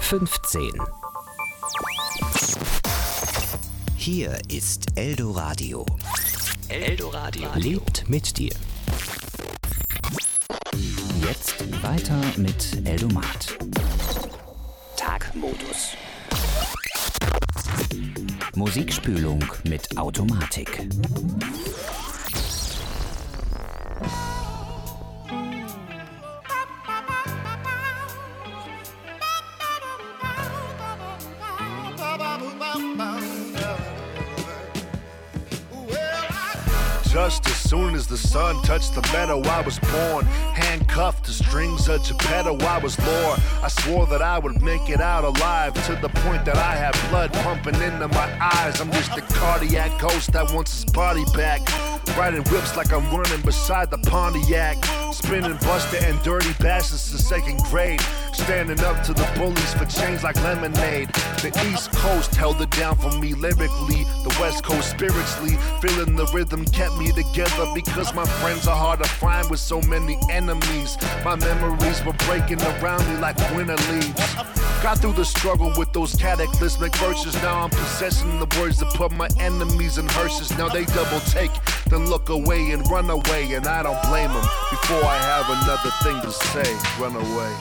15. Hier ist Eldoradio. Eldoradio lebt mit dir. Jetzt weiter mit Eldomat. Tagmodus. Musikspülung mit Automatik. Just as soon as the sun touched the meadow, I was born. Handcuffed to strings of Geppetto, I was lore. I swore that I would make it out alive, to the point that I had blood pumping into my eyes. I'm just a cardiac ghost that wants his body back. Riding whips like I'm running beside the Pontiac. Spinning Buster and Dirty Bastards to second grade. Standing up to the bullies for change like lemonade. The East Coast held it down for me lyrically. The West Coast spiritually. Feeling the rhythm kept me together, because my friends are hard to find with so many enemies. My memories were breaking around me like winter leaves. Got through the struggle with those cataclysmic verses. Now I'm possessing the words that put my enemies in hearses. Now they double take, then look away and run away. And I don't blame them. Before I have another thing to say, run away.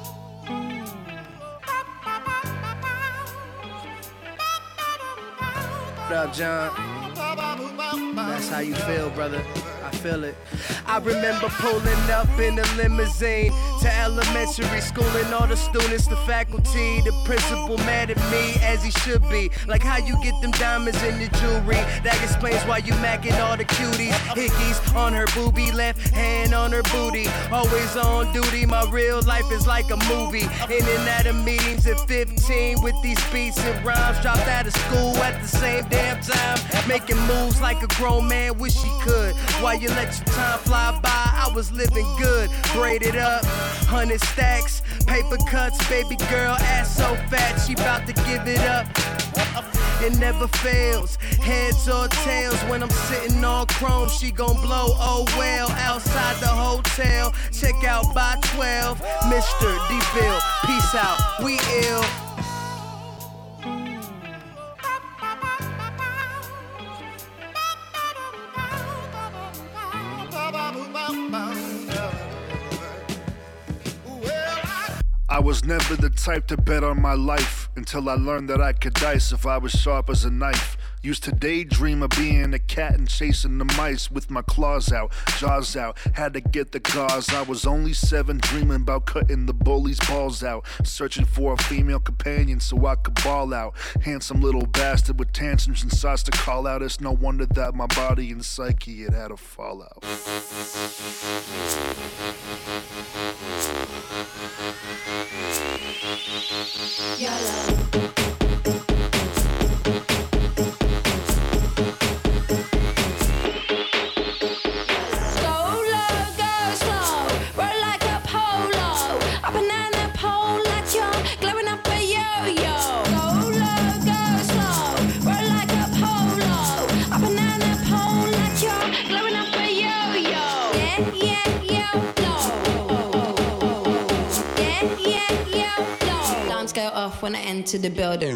What up, John? That's how you feel, brother. I feel it. I remember pulling up in a limousine to elementary school, and all the students, the faculty, the principal mad at me as he should be. Like how you get them diamonds in your jewelry. That explains why you macking all the cuties. Hickeys on her boobie, left hand on her booty. Always on duty, my real life is like a movie. In and out of meetings at 15 with these beats and rhymes. Dropped out of school at the same damn time. Making moves like a grown man wish he could. While you let your time fly by, I was living good. Braided up, 100 stacks, paper cuts, baby girl ass so fat, she bout to give it up. It never fails, heads or tails. When I'm sitting on chrome, she gon' blow, oh well. Outside the hotel, check out by 12. Mr. DeVille, peace out, we ill. I was never the type to bet on my life, until I learned that I could dice if I was sharp as a knife. Used to daydream of being a cat and chasing the mice with my claws out, jaws out, had to get the gauze. I was only 7, dreaming about cutting the bully's balls out, searching for a female companion so I could ball out. Handsome little bastard with tantrums and sights to call out. It's no wonder that my body and psyche had a fallout. Yellow. Go off when I enter the building.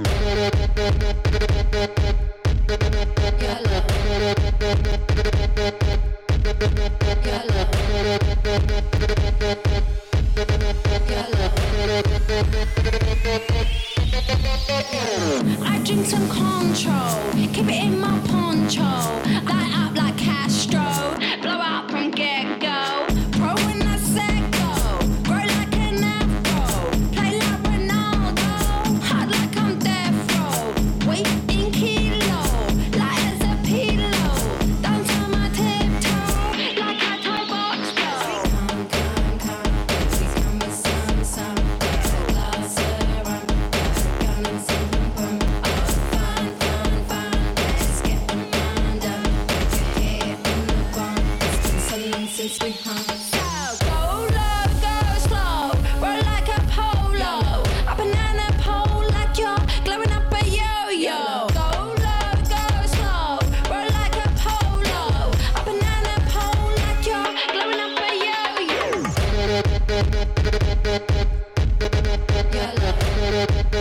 Yellow. Yellow. Yellow. I drink some control, keep it in my poncho. Light up like Castro, blow out from get-go. Pro when I said go, grow like an afro. Play like Ronaldo, hard like I'm death row. Weight in kilo, light as a pillow. Dance on my tiptoe, like I tie box flow. Come, please come with some. A glass of rum, gun and some rum. Oh, fun, let's get the mind done. Get hit in the bum, it's been so long since we hung. So go low, go slow, roll like a polo. A banana pole like you're glowing up a yo-yo. Go low, go slow, roll like a polo. A banana pole like you're glowing up a yo-yo. Yellow.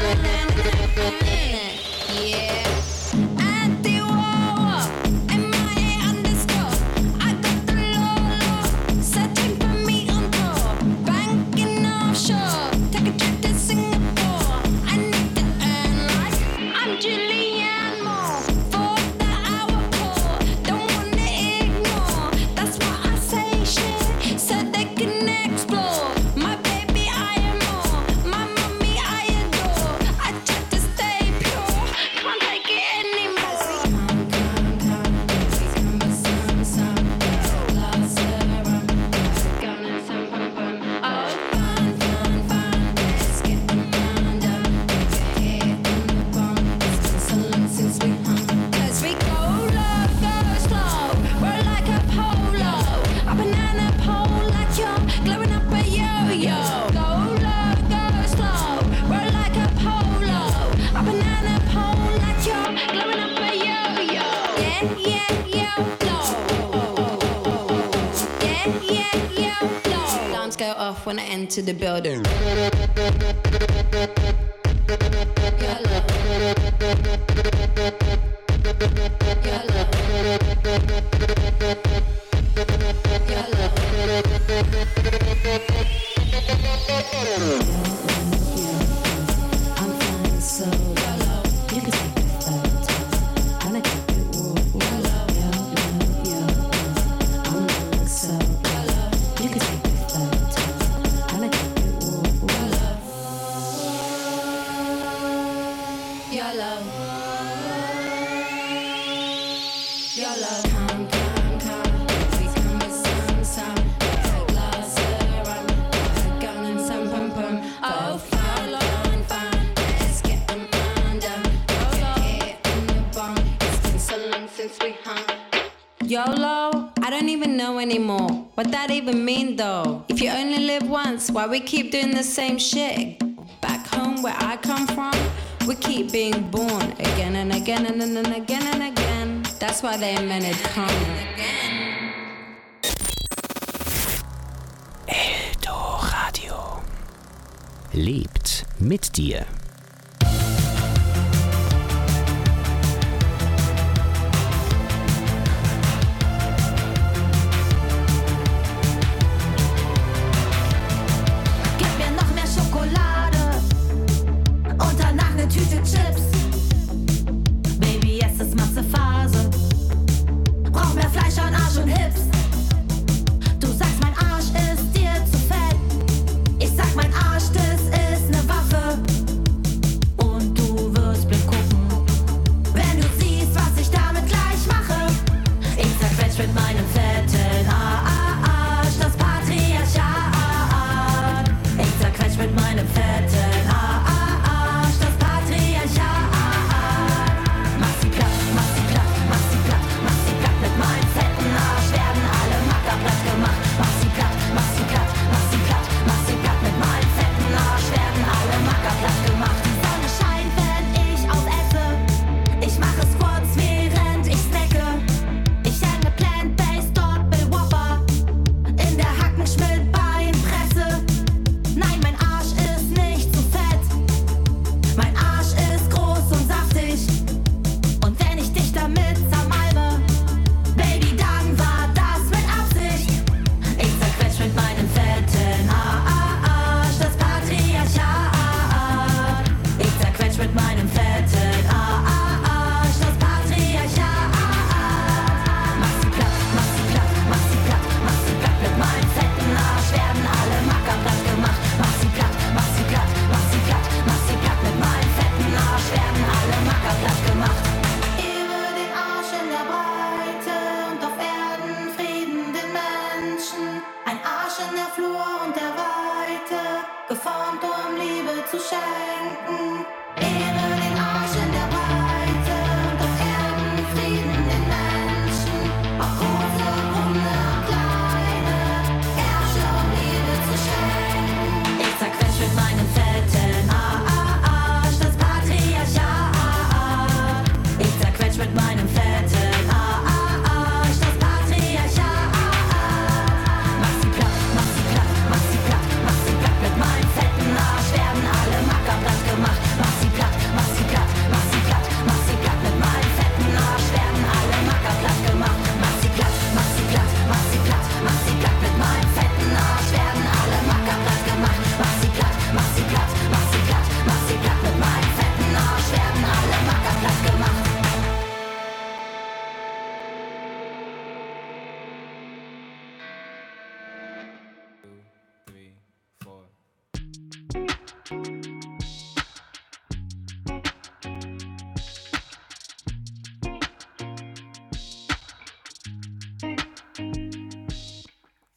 When I enter the building. YOLO? I don't even know anymore what that even mean though. If you only live once, why we keep doing the same shit? Back home where I come from, we keep being born again and again and then again and again. That's why they invented karma. Eldoradio lebt mit dir. Tüte Chips. Baby, es ist Massephase. Brauch mehr Fleisch an Arsch und Hips. Du sagst, mein Arsch ist dir zu fett. Ich sag, mein Arsch, das ist ne Waffe. Und du wirst blind gucken, wenn du siehst, was ich damit gleich mache. Ich zerquetsch mit meinem fetten Arsch das Patriarchat. Ich zerquetsch mit meinem fetten Arsch das Patriarchat.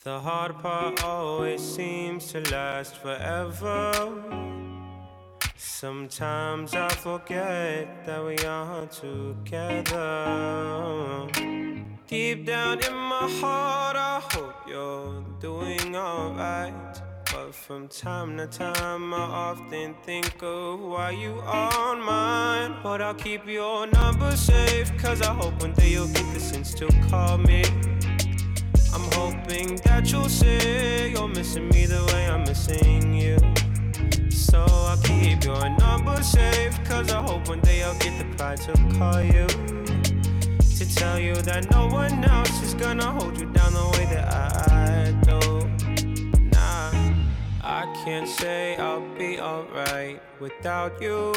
The hard part always seems to last forever. Sometimes I forget that we are together. Deep down in my heart, I hope you're doing alright. But from time to time, I often think of why you aren't mine. But I'll keep your number safe, cause I hope one day you'll get the sense to call me. I'm hoping that you'll say you're missing me the way I'm missing you. So I'll keep your number safe, cause I hope one day I'll get the pride to call you, to tell you that no one else is gonna hold you down the way that I do. Nah, I can't say I'll be alright without you,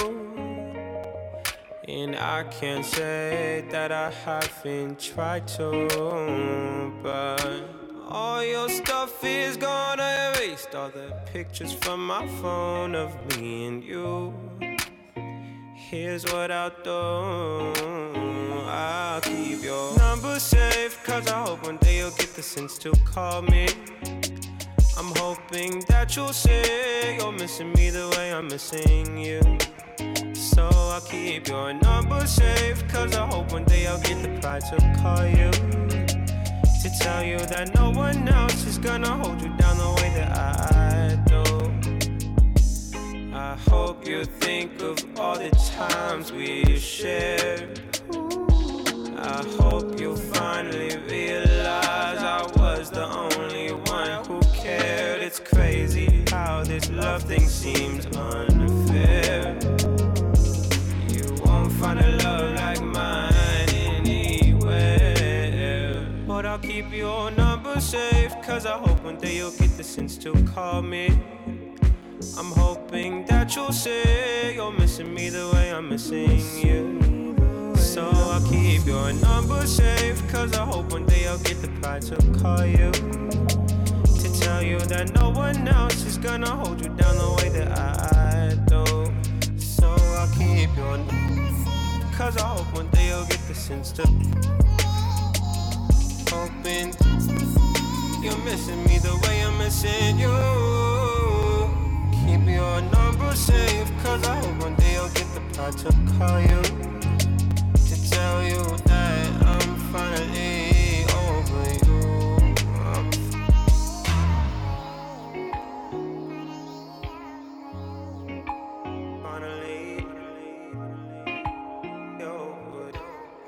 and I can't say that I haven't tried to, but all your stuff is gonna erase all the pictures from my phone of me and you. Here's what I'll do, I'll keep your number safe, cause I hope one day you'll get the sense to call me. I'm hoping that you'll say you're missing me the way I'm missing you. So I'll keep your number safe, cause I hope one day I'll get the pride to call you, to tell you that no one else is gonna hold you down the way that I do. I hope you think of all the times we shared. I hope you finally realize I was the only one who cared. It's crazy how this love thing seems unfair. You won't find a love like mine anywhere. But I'll keep your number safe, cause I hope one day you'll get the sense to call me. I'm hoping that you'll say you're missing me the way I'm missing you. So I'll keep your number safe, cause I hope one day I'll get the pride to call you, to tell you that no one else is gonna hold you down the way that I do. So I'll keep your number, cause I hope one day you'll get the sense to, hoping you're missing me the way I'm missing you. Keep your number safe, cause I hope one day I'll get the pride to call you, to tell you that I'm finally over you. Finally over you.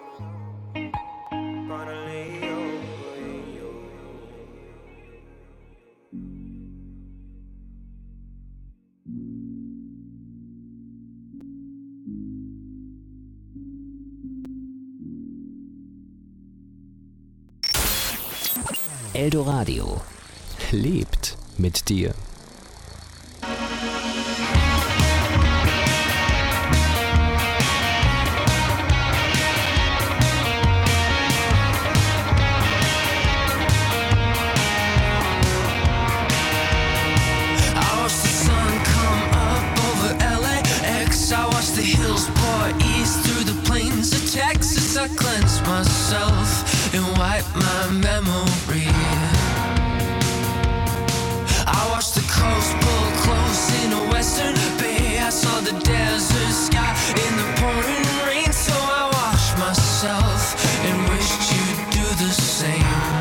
Finally over you. Eldoradio lebt mit dir. I cleanse myself and wipe my memory. I watched the coast pull close in a western bay. I saw the desert sky in the pouring rain. So I washed myself and wished you'd do the same.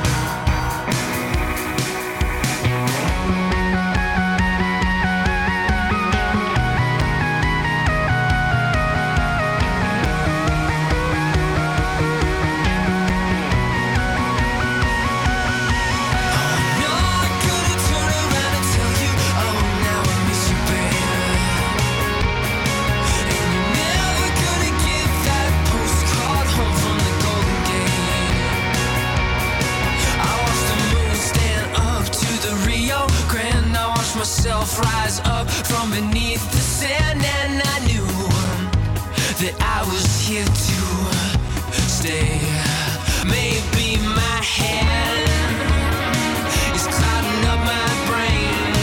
Myself rise up from beneath the sand, and I knew that I was here to stay. Maybe my head is clouding up my brain,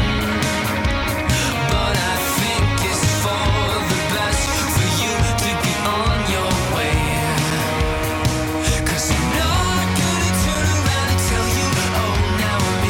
but I think it's for the best for you to be on your way. 'Cause I'm not gonna turn around and tell you, oh, now I'm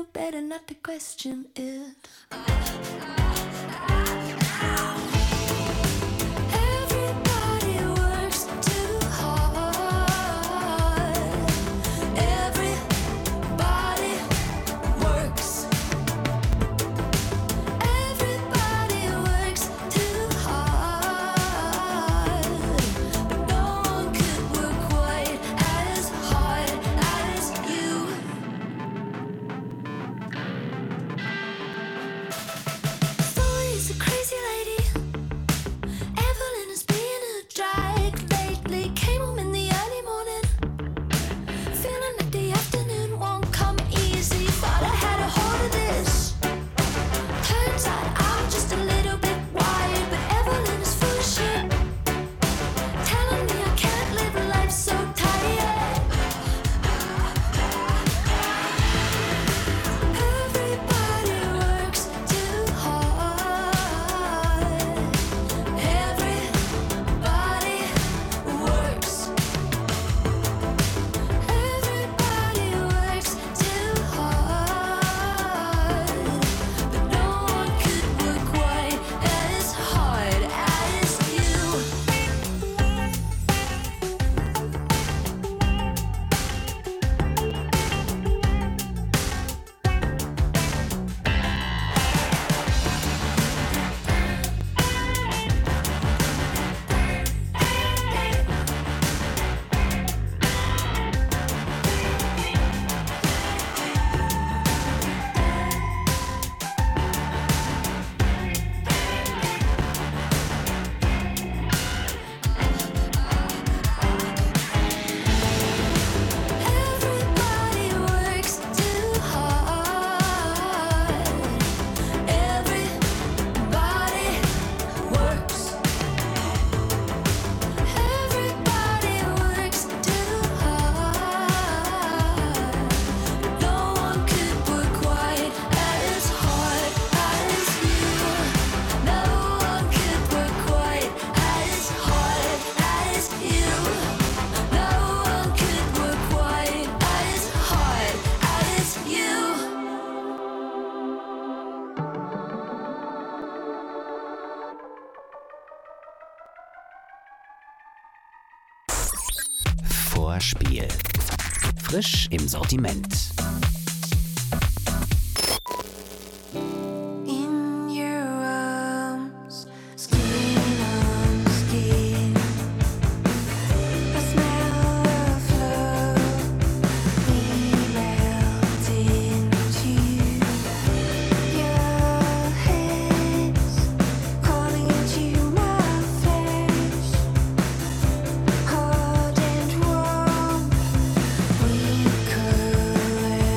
better not to question it. Everybody works too hard. Everybody works. Everybody works too hard. But no one could work quite as hard as you. Story's a crazy lady. Evelyn is being a drag lately. Came home in the early morning, feeling like the afternoon won't come easy. Thought I had a hold of this. Turns out I'm just a little bit wired, but Evelyn is full of shit, telling me I can't live a life so tired. Everybody works too hard. Everybody works. Everybody works too hard. But no one could work quite as hard as you. Everybody works too hard. Everybody works. Everybody works too hard. No one could work quite as hard as you. No one could work quite as hard as you. No one could work quite as hard as you. Vorspiel. Frisch im Sortiment. In your arms, skin on skin, the smell of love, we melt into your hands, calling into my flesh, hard and warm, we caress.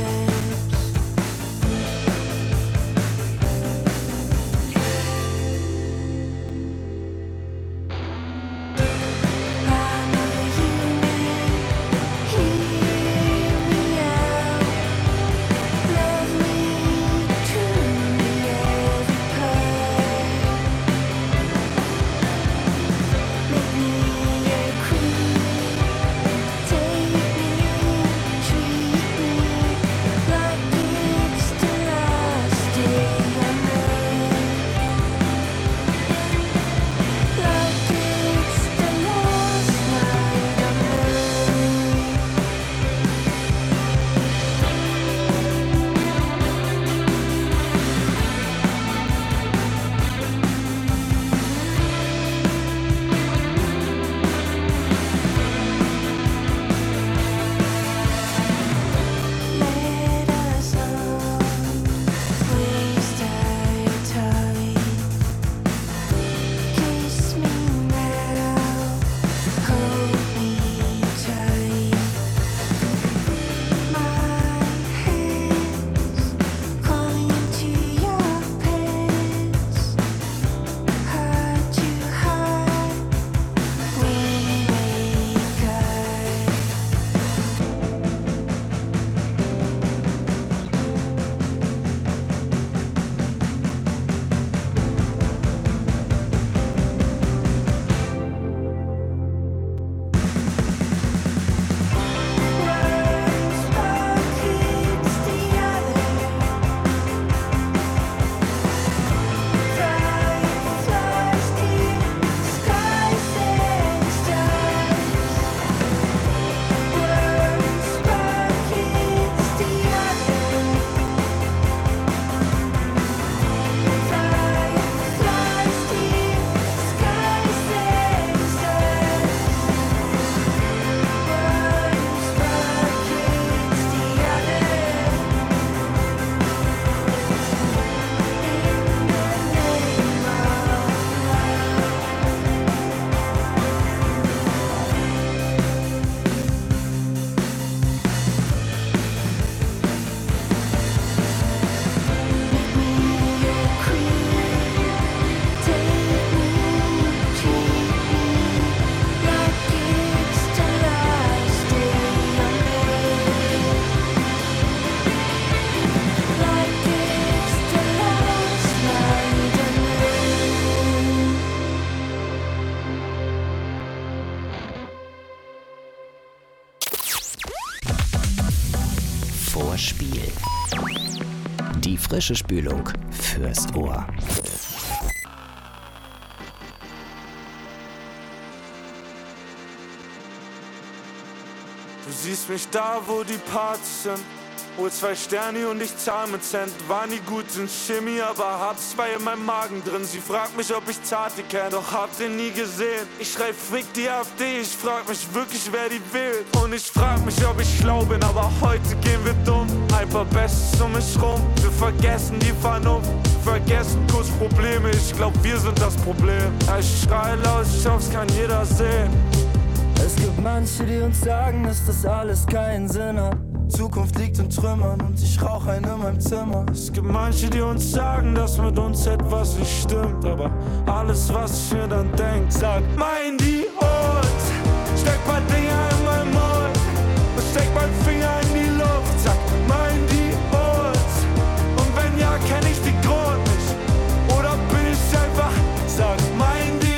Die frische Spülung fürs Ohr. Du siehst mich da, wo die Partys sind. Hol 2 Sterne und ich zahl mit Cent. War nie gut in Chemie, aber hab 2 in meinem Magen drin. Sie fragt mich, ob ich Zati kenn, doch hab den nie gesehen. Ich schreib fick die AfD, ich frag mich wirklich, wer die wählt. Und ich frag mich, ob ich schlau bin, aber heute gehen wir dumm. Ein paar Bestes um mich rum, wir vergessen die Vernunft. Vergessen kurz Probleme, ich glaub, wir sind das Problem. Ja, ich schrei laut, ich hoff's kann jeder sehen. Es gibt manche, die uns sagen, dass das alles keinen Sinn hat. Zukunft liegt in Trümmern und ich rauch einen in meinem Zimmer. Es gibt manche, die uns sagen, dass mit uns etwas nicht stimmt. Aber alles, was ich mir dann denk, sagt, mein die und steck paar Dinger in meinen Mund und steck meinen Finger in die Luft. Sag, mein die und wenn ja, kenn ich die Grund nicht. Oder bin ich einfach, sag, mein die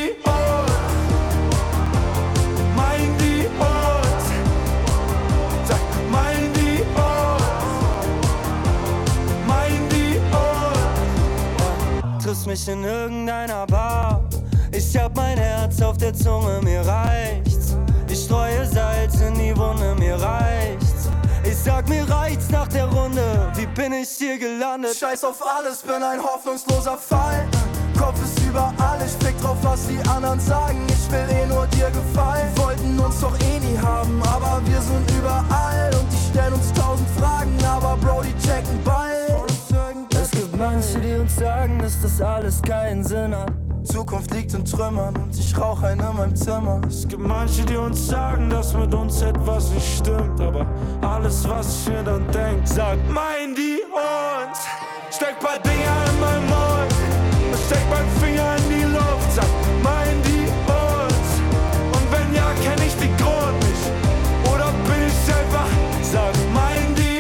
triffst mich in irgendeiner Bar. Ich hab mein Herz auf der Zunge, mir reicht's. Ich streue Salz in die Wunde, mir reicht's. Ich sag, mir reicht's nach der Runde. Wie bin ich hier gelandet? Scheiß auf alles, bin ein hoffnungsloser Fall. Kopf ist überall, ich fick drauf, was die anderen sagen. Ich will eh nur dir gefallen. Die wollten uns doch eh nie haben, aber wir sind überall. Und die stellen uns 1000 Fragen, aber Bro, die checken bald. Es gibt manche, die uns sagen, dass das alles keinen Sinn hat. Zukunft liegt in Trümmern und ich rauch einen in meinem Zimmer. Es gibt manche, die uns sagen, dass mit uns etwas nicht stimmt. Aber alles, was ich mir dann denk, sagt, mein die und steck paar Dinger in meinen Mund und steck meinen Finger in die Luft. Sag, mein die und wenn ja, kenn ich die Grund nicht. Oder bin ich einfach, sag, mein die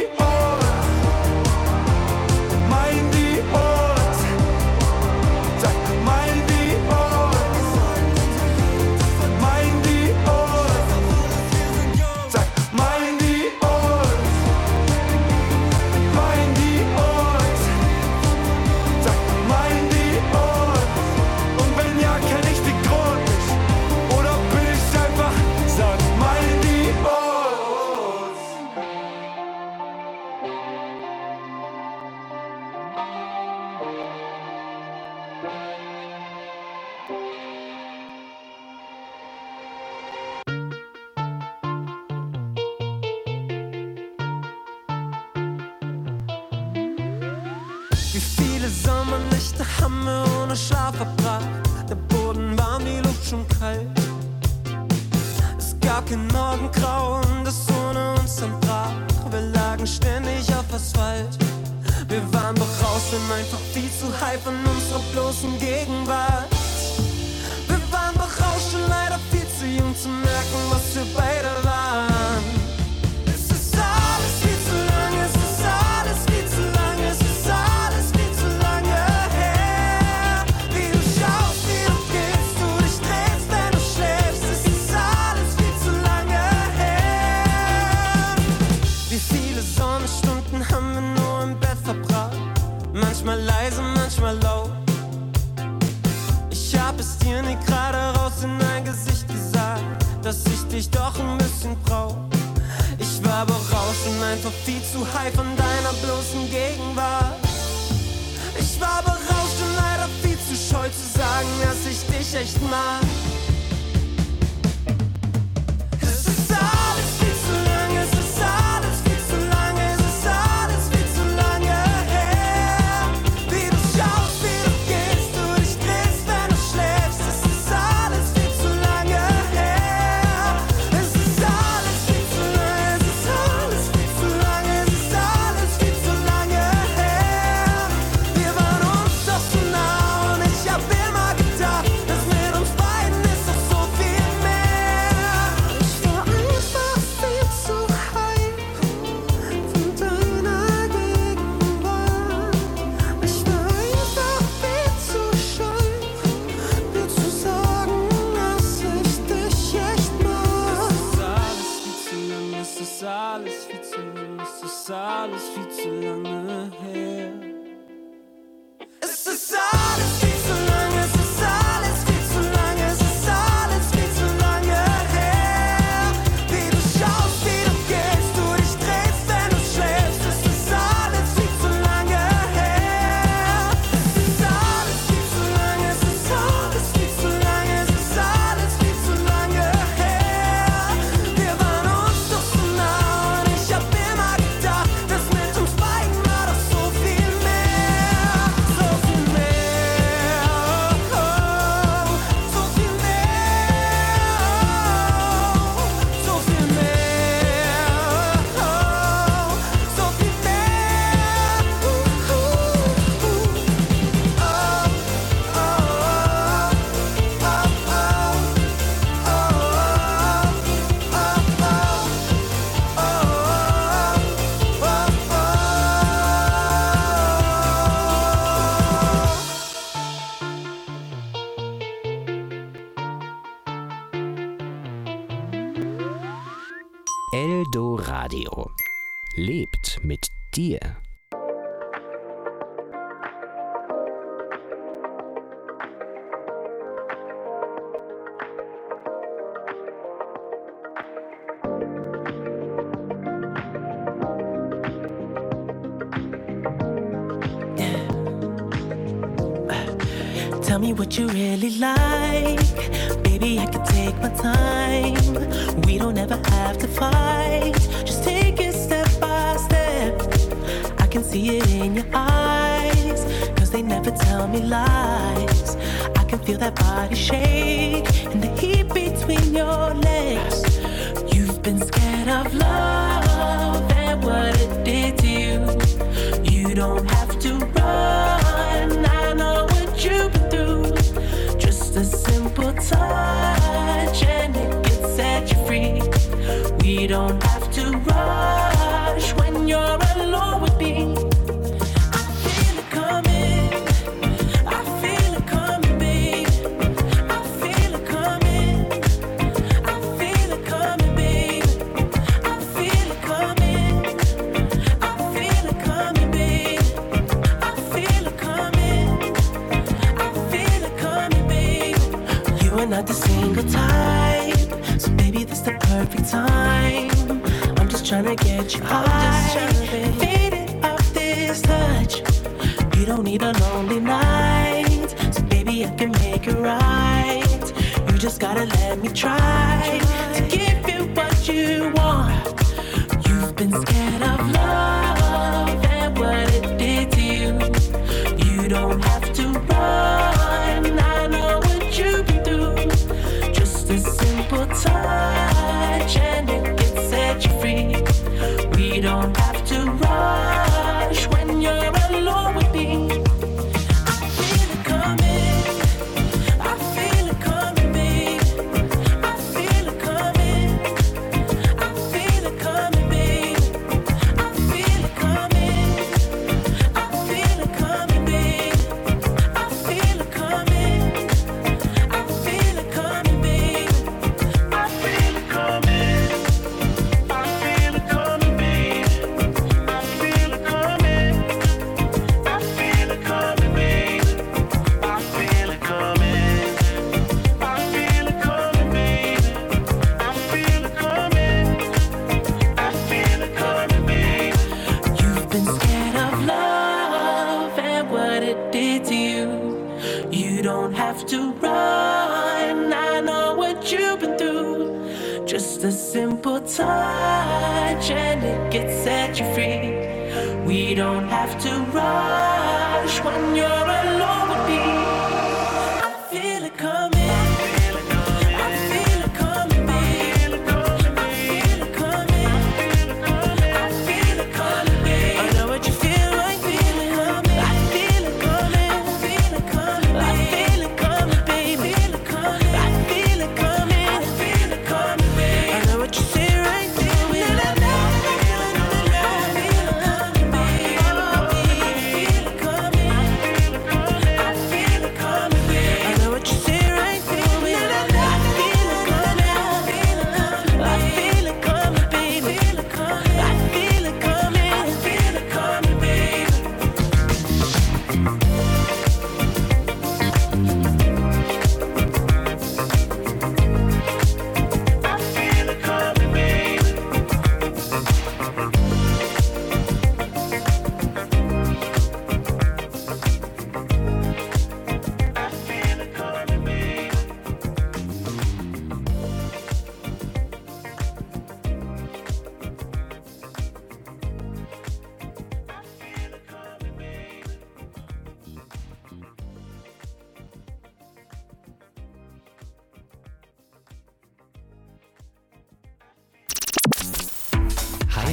Sommernächte haben wir ohne Schlaf verbracht. Der Boden warm, die Luft schon kalt. Es gab kein Morgengrau und das ohne uns entbrach. Wir lagen ständig auf Asphalt. Wir waren berauscht und einfach viel zu high von unserer bloßen Gegenwart. Wir waren berauscht und leider viel zu jung zu merken, was wir beide waren. Es ist alles viel zu lang, es ist alles viel zu lang, es ist alles viel zu lange her. Wie du schaust, wie du gehst, du dich drehst, wenn du schläfst, es ist alles viel zu lange her. Wie viele Sonnenstunden haben wir nur im Bett verbracht? Manchmal leise, manchmal laut. Ich hab es dir nicht gerade raus in dein Gesicht gesagt, dass ich dich doch ein bisschen brauch. Ich war berauscht und einfach viel zu high von deiner bloßen Gegenwart. Ich war berauscht und leider viel zu scheu zu sagen, dass ich dich echt mag. Es ist alles viel zu lang, es ist alles viel zu lang, es ist alles viel zu lange her. Wie du schaust, wie du gehst, du dich drehst, wenn du schläfst, es ist alles viel zu lange her. Es ist alles viel zu lang, es ist alles viel zu lang, es ist alles viel zu lange her. Wir waren uns doch so nah und ich hab immer gedacht, dass mit uns beiden ist lange her. Es ist alles viel zu lange, es ist alles viel zu lange, es ist alles viel zu lange her. Wie du schaust, wie du gehst, du dich drehst, wenn du schläfst. Es ist alles viel zu lange her. Es ist alles viel zu lange, es ist alles viel zu lange, es ist alles viel zu lange her. Wir waren uns doch so nah und ich hab immer gedacht, das mit uns beiden war doch so viel mehr. So viel mehr, oh, oh, so viel mehr, so viel mehr, oh, so viel mehr, oh, Eldo Radio. Lebt mit dir. Tell me what you really like. Baby, I can take my time. We don't ever have to fight. Just take it step by step. I can see it in your eyes, 'cause they never tell me lies. I can feel that body shake and the heat between your legs. You've been scared of love and what it did to you. You don't have to run. I know what you've been through. Just a simple touch and it can set you free. We don't have to rush when you're alone with me. I feel it coming. I feel it coming, babe. I feel it coming. I feel it coming, babe. I feel it coming. I feel it coming, babe. I feel it coming. I feel it coming, babe. You are not the single type, so baby, this the perfect time. I'm just trying to get you high, faded off this touch. You don't need a lonely night, so baby, I can make it right. You just gotta let me try to give you what you want. You've been scared of love and what it did to you. You don't have to run. I know what you've been through. Just a simple touch and it can set you free. We don't have to rush when you're alone with me. I feel it coming. I feel it coming, babe. I feel it coming. I feel it coming, babe. I feel it coming. I feel it coming, babe. I feel it coming. I feel it coming, babe. I feel it coming. I feel it coming, babe. I feel it coming. I feel it coming, babe. I feel it coming. I feel it coming, babe. I feel it coming. I feel it coming, babe. You've been scared of love and what it did to you. You don't have to run. I know what you've been through. Just a simple touch and it can set you free. We don't have to rush when you're alone with me. I feel it coming. I feel it coming, babe. I feel it coming. I feel it coming, babe. I know what you feel like. I feel it coming. I feel it coming. I feel it coming, baby. I feel it coming. I feel it coming, babe. I know what you feel right there. I feel it coming. I feel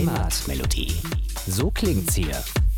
Heimatmelodie. So klingt's hier.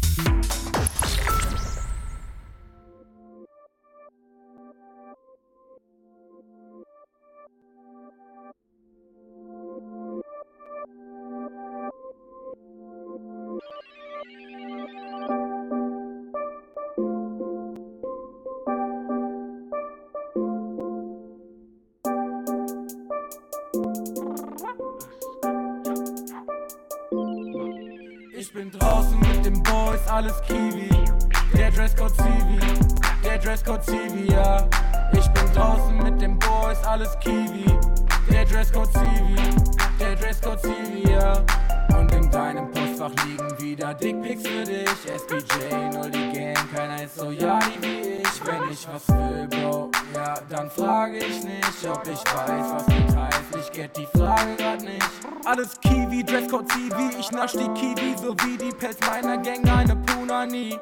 Ich bin draußen mit den Boys, alles Kiwi. Der Dresscode Civi, der Dresscode Civi, ja. Ich bin draußen mit den Boys, alles Kiwi. Der Dresscode Civi, der Dresscode Civi, ja. Und in deinem Postfach liegen wieder Dickpics für dich. SBJ, null die Gang, keiner ist so yadi wie ich. Wenn ich was will, Bro, ja, dann frage ich nicht, ob ich weiß, was mit heißt. Ich get die Frage grad nicht. Alles Kiwi, Dresscode Civi, ich nasch die Kiwi, so wie die Pest meiner Gang, eine Punani.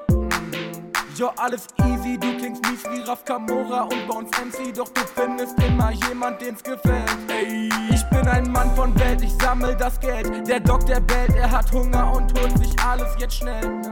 Jo, alles easy, du klingst mies wie Raf Kamora und Bones MC, doch du findest immer jemand, den's gefällt. Ey, ich bin ein Mann von Welt, ich sammel das Geld. Der Doc, der bellt, er hat Hunger und holt sich alles jetzt schnell.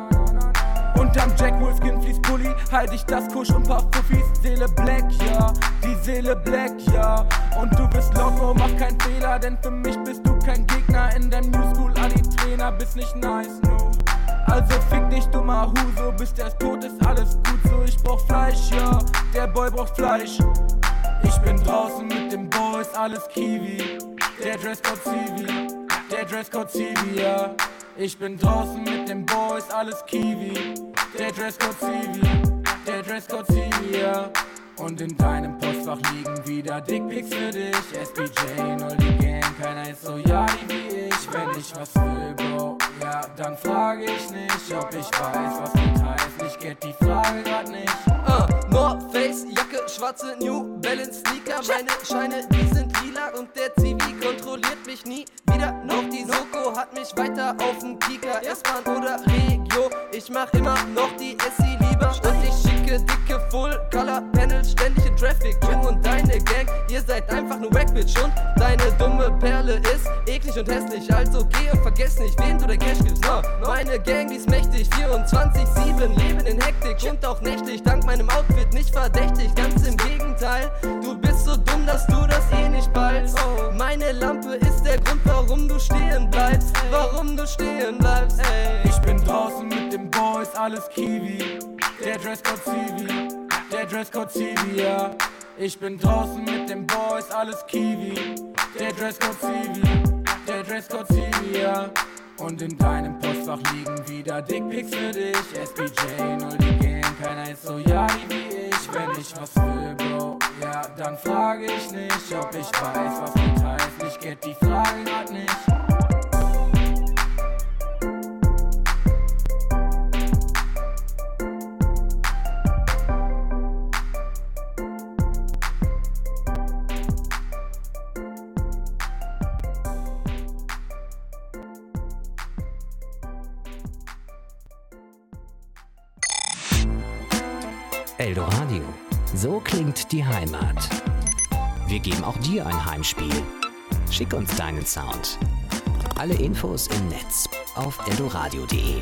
Unterm Jack Wolfskin Fleece Pulli halt ich das Kusch und paar Fuffis. Seele black, ja, die Seele black, ja. Und du bist loco, mach keinen Fehler, denn für mich bist du kein Gegner. In deinem New School Ali-Trainer bist nicht nice, no. Also fick dich, dummer Huso, bis der ist tot, ist alles gut so. Ich brauch Fleisch, ja, der Boy braucht Fleisch. Ich bin draußen mit den Boys, alles Kiwi. Der Dresscode Civi, der Dresscode Civi, ja. Ich bin draußen mit den Boys, alles Kiwi. Der Dresscode Civi, der Dresscode Civi, ja. Und in deinem Postfach liegen wieder Dickpics für dich. SBJ, null die Gang, keiner ist so yadi wie ich. Wenn ich was will, Bro, ja, dann frage ich nicht, ob ich weiß, was mit heißt. Ich get die Frage grad nicht. North Face, Jacke, schwarze New Balance Sneaker. Meine Scheine, die sind lila und der Zivi kontrolliert mich nie wieder. Noch die Soko hat mich weiter auf den Kieker. S-Bahn oder Regio, ich mach immer noch die SI lieber. Und ich schicke dicke Full-Color-Panels ständig in Traffic. Du und deine Gang, ihr seid einfach nur Wackbitch. Und deine dumme Perle ist eklig und hässlich. Also geh und vergess nicht, wen du der Cash gibst. No. Meine Gang, die ist mächtig, 24/7, leben in Hektik und auch nächtlich. Dank meinem Outfit nicht verdächtig, ganz im Gegenteil. Du bist so dumm, dass du das eh nicht ballst. Oh. Meine Lampe ist der Grund, warum du stehen bleibst. Warum du stehen bleibst. Ich bin draußen mit den Boys, alles Kiwi. Der Dresscode Civi, der Dresscode Civi, ja. Ich bin draußen mit den Boys, alles Kiwi. Der Dresscode Civi, der Dresscode Civi, ja. Und in deinem Postfach liegen wieder Dickpics für dich. SBJ, null die Gang, keiner ist so yadi wie ich. Wenn ich was will, Bro, ja, dann frage ich nicht, ob ich weiß, was mit heißt. Ich get die Frage grad nicht. Eldoradio. So klingt die Heimat. Wir geben auch dir ein Heimspiel. Schick uns deinen Sound. Alle Infos im Netz auf eldoradio.de.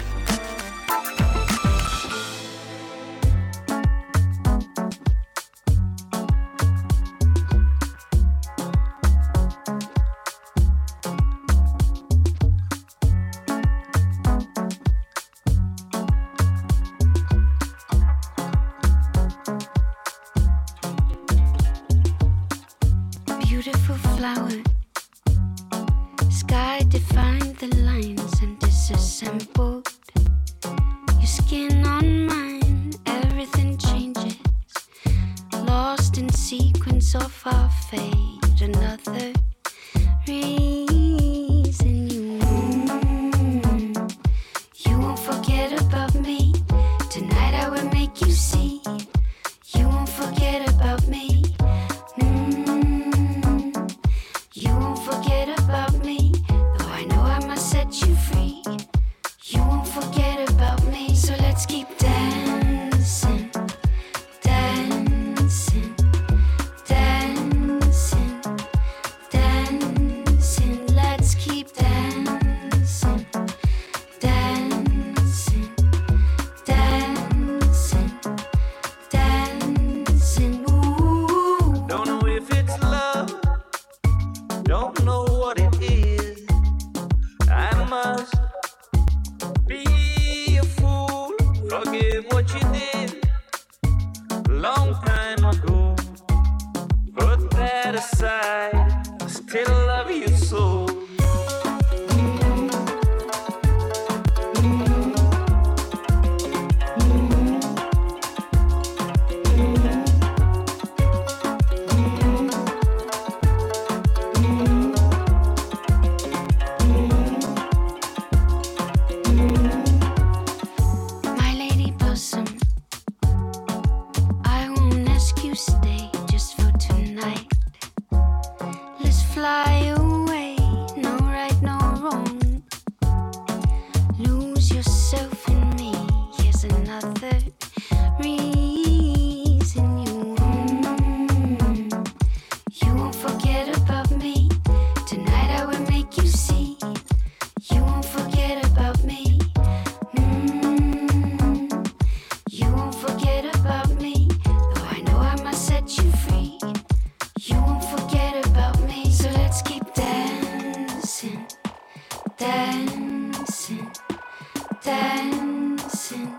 Beautiful flower, sky defined the lines and disassembled. Your skin on mine, everything changes. Lost in sequence of our fate, another reason you won't forget about me. Tonight I will make you see. You won't forget about me. You won't forget about me, though I know I must set you free. You won't forget about me, so let's keep dancing, dancing, dancing. other reason. You won't forget about me. Tonight I will make you see. You won't forget about me. You won't forget about me. Though I know I must set you free. You won't forget about me. So let's keep dancing, dancing, dancing,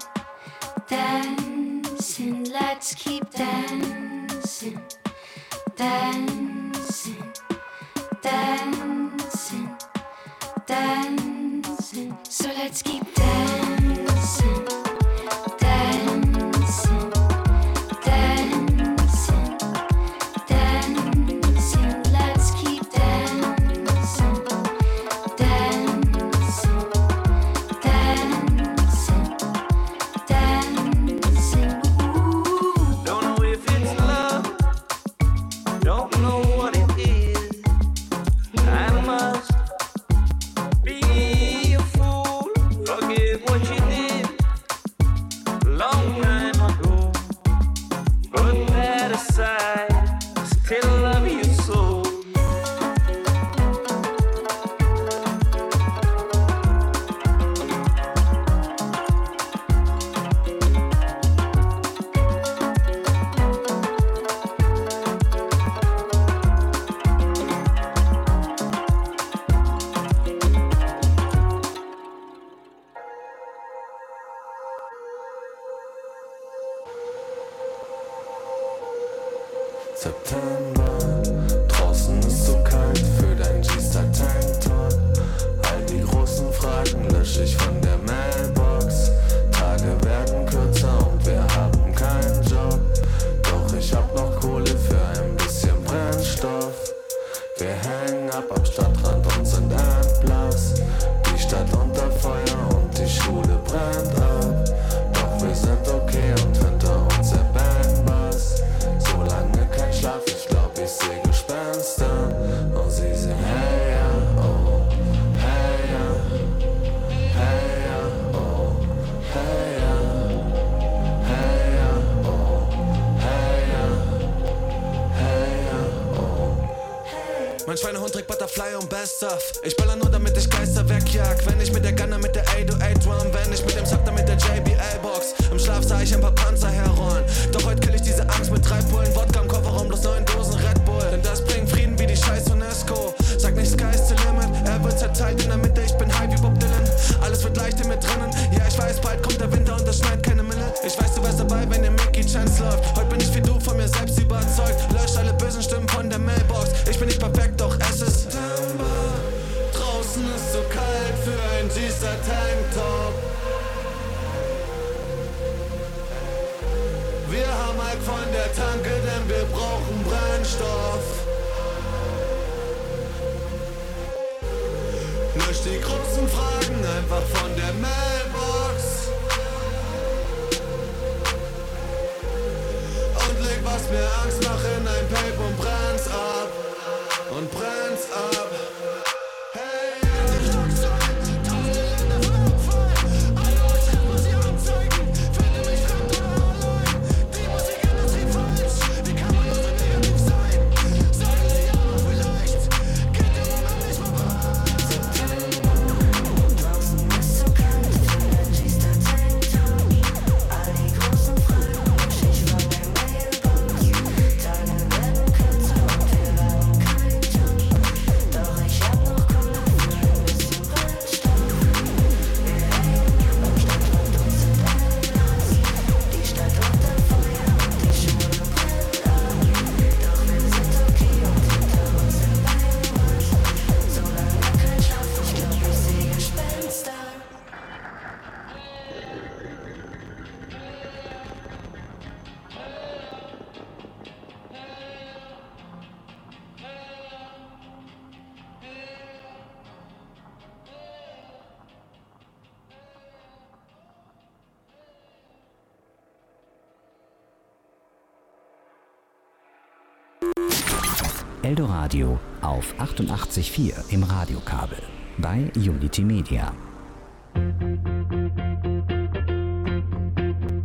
dancing. Let's keep dancing, dancing, dancing, dancing. So let's keep dancing, dancing, dancing, dancing. Let's keep dancing, dancing, dancing, dancing. Don't know if it's love, don't know what it is. I must be a fool, forget what you did long time ago. Put that aside, still love you so. September, draußen ist so kalt für dein G-Star-Tanktop. All die großen Fragen lösche ich von der Mailbox. Tage werden kürzer und wir haben keinen Job. Doch ich hab noch Kohle für ein bisschen Brennstoff. Wir hängen ab am Stadtrand und sind endblass. Die Stadt unter Feuer und die Schule brennt ab. Doch wir sind okay und hinter uns der Bandbass. Solange kein Schlaf, ich glaub ich seh Gespenster. Und sie singen hey ja, oh, hey ja, hey ja, oh, hey ja, hey ja, oh, hey ja, hey ja, oh. Mein Schweinehund trägt Butterfly und Best of. Ich baller nur damit ich Geister wegjag. Wenn ich mit der Gunner mit der 808 Drum. Wenn ich mit dem Sakter mit der JBL-Box. Im Schlaf sah ich ein paar Panzer herrollen. Doch heute kill ich diese Angst mit 3 Pullen Wodka im Kofferraum, bloß 9 Dosen Red Bull. Denn das bringt Frieden wie die scheiß UNESCO. Sag nicht Sky's the limit, er wird zerteilt in der Mitte. Ich bin high wie Bob Dylan, alles wird leicht in mir drinnen. Ja ich weiß, bald kommt der Winter und das schneit keine Mille. Ich weiß, du wärst dabei, wenn der Mickey Chance läuft. Heute bin ich wie du von mir selbst überzeugt. Lösch alle bösen Stimmen von der Mailbox. Ich bin nicht perfekt, doch es ist September. Draußen ist so kalt für ein G-Star-Tanktop. Wir haben Alk von der Tanke, denn wir brauchen Brennstoff. Lösch die großen Fragen einfach von der Mailbox. Und leg, was mir Angst macht, in ein Pape und brenn's ab. Und brenn's ab. Eldoradio auf 88,4 im Radiokabel bei Unity Media.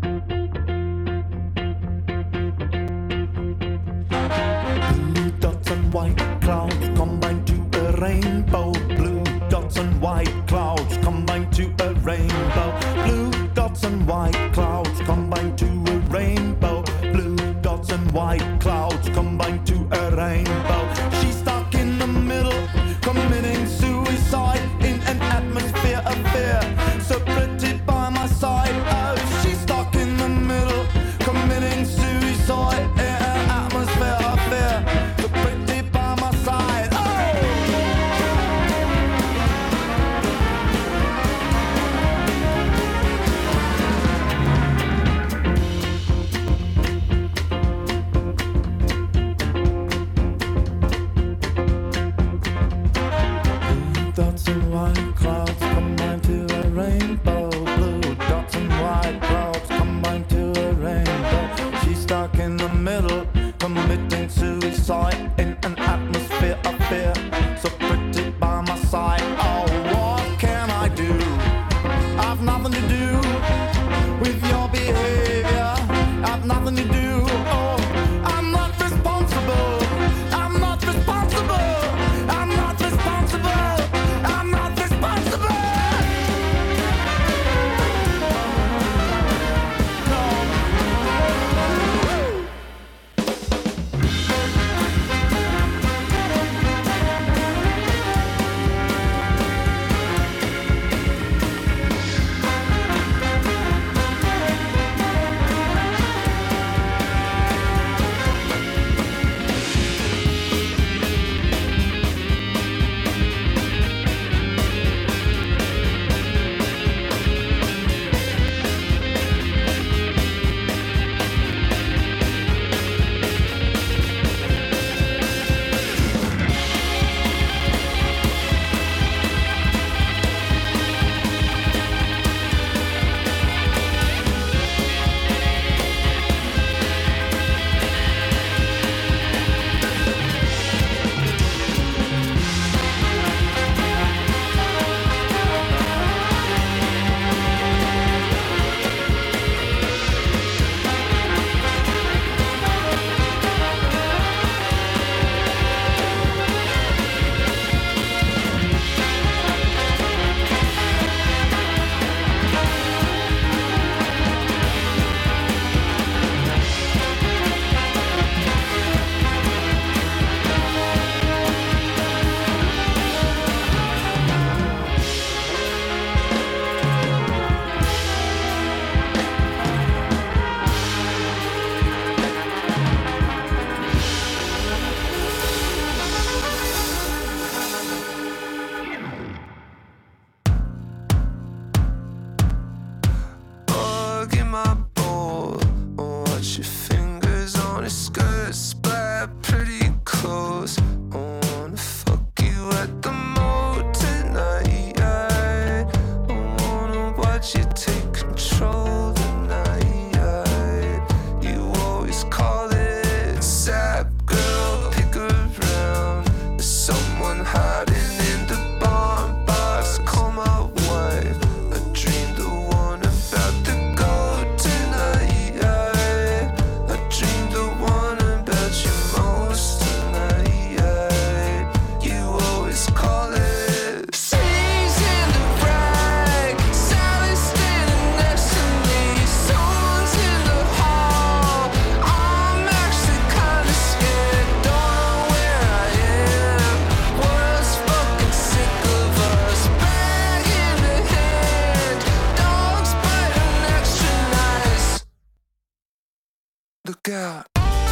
Look out.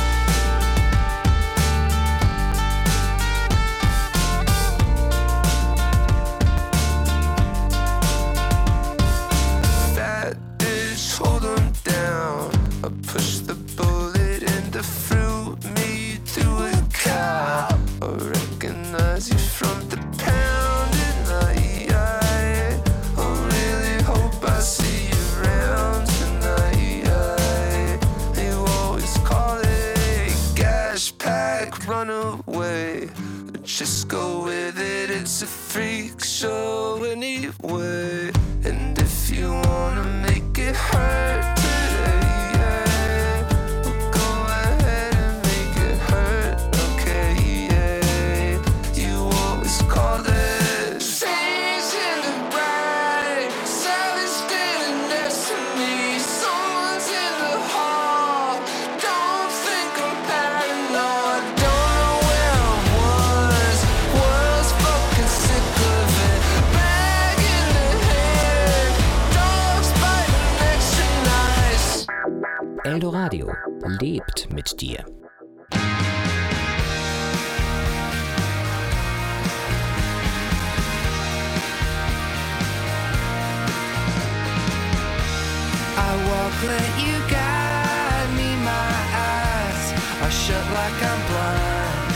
Fat bitch, hold 'em down. I push the bullet and the fruit me through a cow. I recognize you from the pounding night. I really hope I see you around tonight. You always call it gash pack, run away. Just go with it, it's a freak show anyway. And if you wanna make it hurt today, we'll go ahead and make it hurt, okay, yeah. You always call it change in the right. Sally's standing next to me. Someone's in the hall. Don't think I'm paranoid. Don't know where I was fucking sick of it. Bag in the head. Dogs biting extra nice. Eldoradio lebt mit dir. I walk, let you guide me. My eyes are shut like I'm blind.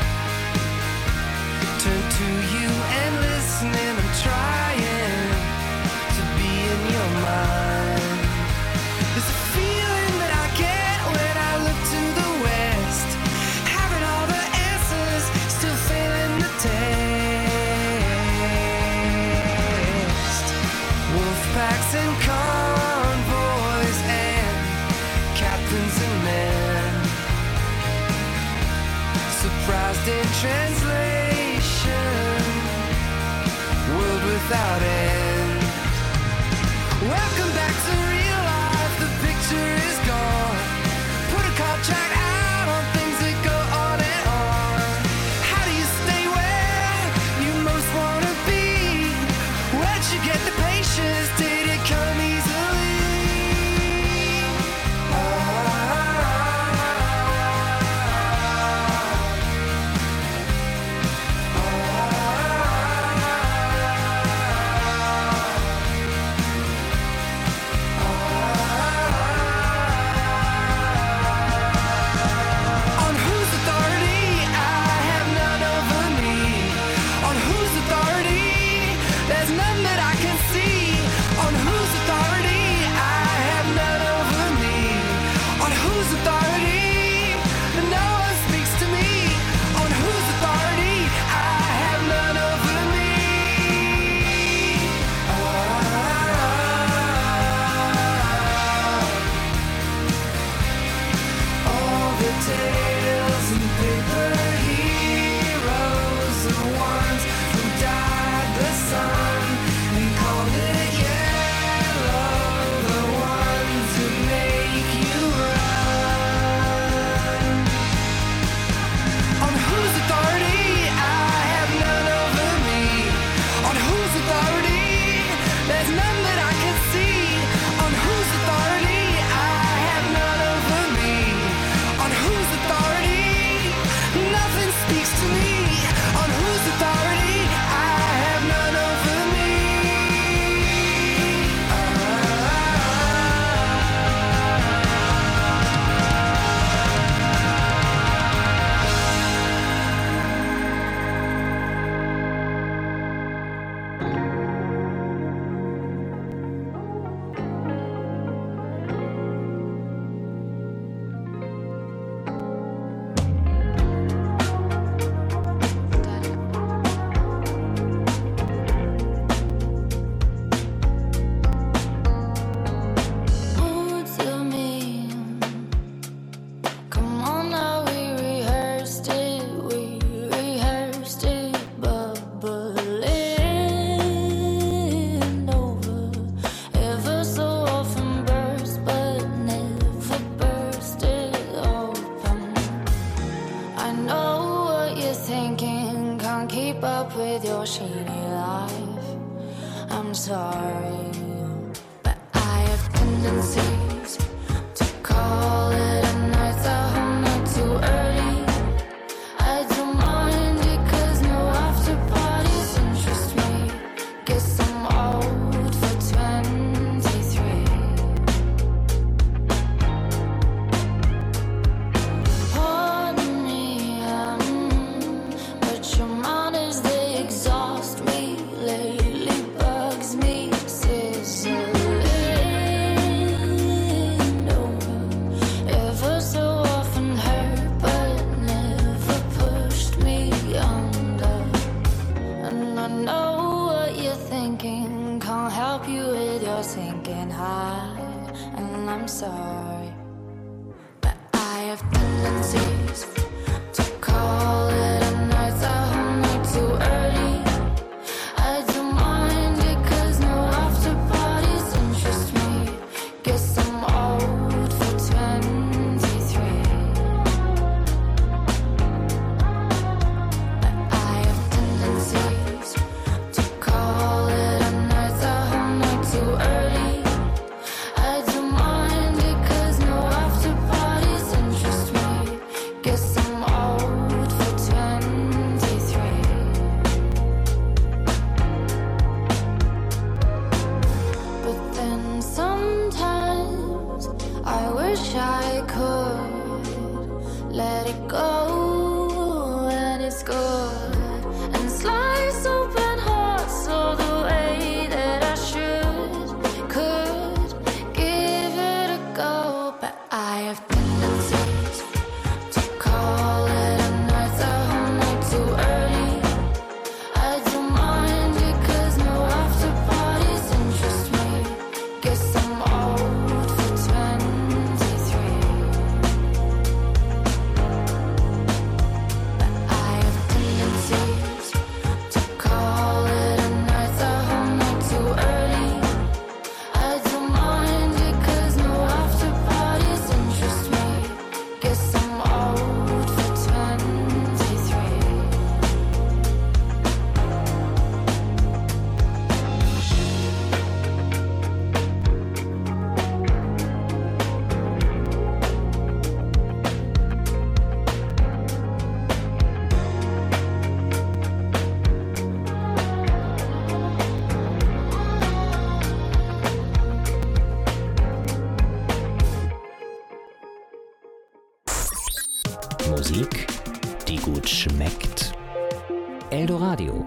Turn to you and listening. I'm trying to be in your mind. There's a feeling that I get when I look to the west. Having all the answers, still failing the test. Wolf packs and convoys and captains and men. Surprised in translation. World without end. Welcome back to real life. The picture is gone. Put a contract out on things that go on and on. How do you stay where you most wanna be? Where'd you get the patience? Did it come easily? heart. But I have tendencies to call it a night. I home way too early. I don't mind it 'cause no after parties interest me. Guess I'm old for 23. But I have tendencies to call it a night. I home way too early. I don't mind it 'cause no after parties interest me. Guess I'm old for 23. But then sometimes I wish I could let it go, and it's good. And slice open hearts all the way that I could give it a go. But I have tendencies to call it a night. I home way too early. I don't mind it 'cause no after parties interest me. Guess I'm old for 23. But I have tendencies to call it a night. I home way too early. I don't mind it 'cause no after parties interest me. Guess I'm old for 23. Musik, die gut schmeckt. Eldoradio.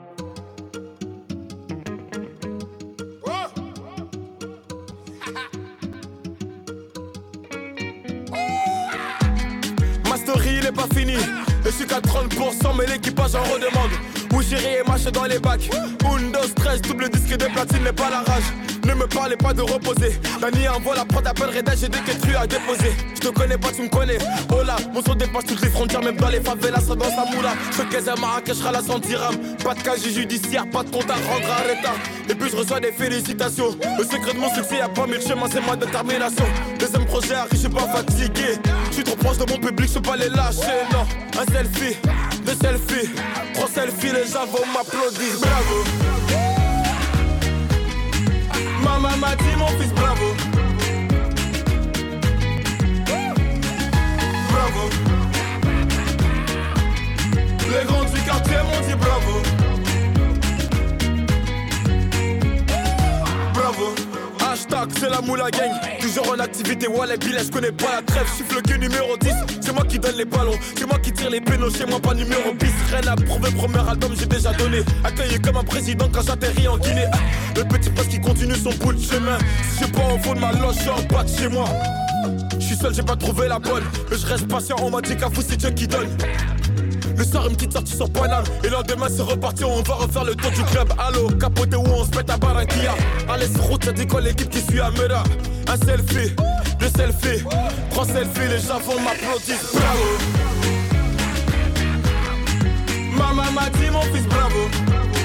Ma story il est pas fini. Je suis qu'à 30% mais l'équipage en redemande. Où j'irai et marche dans les bacs. Windows 13, double disque de platine n'est pas la rage. Ne me parlez pas de reposer. Dani envoie la prod, appellerai d'âge, j'ai des quêtes à déposer. Je te connais pas, tu me connais. Oh là, mon son dépasse toutes les frontières, même dans les favelas, dans sa moula. Je fais à Marrakech, la 100 dirhams. Pas de casier judiciaire, pas de compte à rendre à l'état. Et puis je reçois des félicitations. Le secret de mon succès, y'a pas mille chemins, c'est ma détermination. Deuxième projet arrive, je suis pas fatigué. Je suis trop proche de mon public, je peux pas les lâcher, non. Un selfie, deux selfies, trois selfies, les gens vont m'applaudir, bravo. Ma maman m'a dit mon fils bravo. Bravo. Les grands du quartier m'ont dit bravo. Bravo. Hashtag c'est la moula gang. Toujours en activité, ouais les billets, je connais pas la trêve. Je suis le cul numéro 10. C'est moi qui donne les ballons, c'est moi qui tire les pénaux. Chez moi pas numéro 10. Rien à prouver, premier album j'ai déjà donné. Accueilli comme un président quand j'atterris en Guinée. Le petit poste qui continue son bout de chemin. Si j'ai pas au fond de ma loge, je suis en bas de chez moi. Je suis seul, j'ai pas trouvé la bonne. Mais je reste patient, on m'a dit qu'à vous c'est Dieu qui donne. Le soir une petite sortie sur Paname. Et le lendemain c'est reparti, on va refaire le tour du club. Allo, capoté où on se met à Barranquilla. Allez sur route, ça dit quoi l'équipe qui suit à Mera. Un selfie, deux selfies, trois selfies, les gens vont m'applaudir. Bravo. Maman m'a dit mon fils bravo.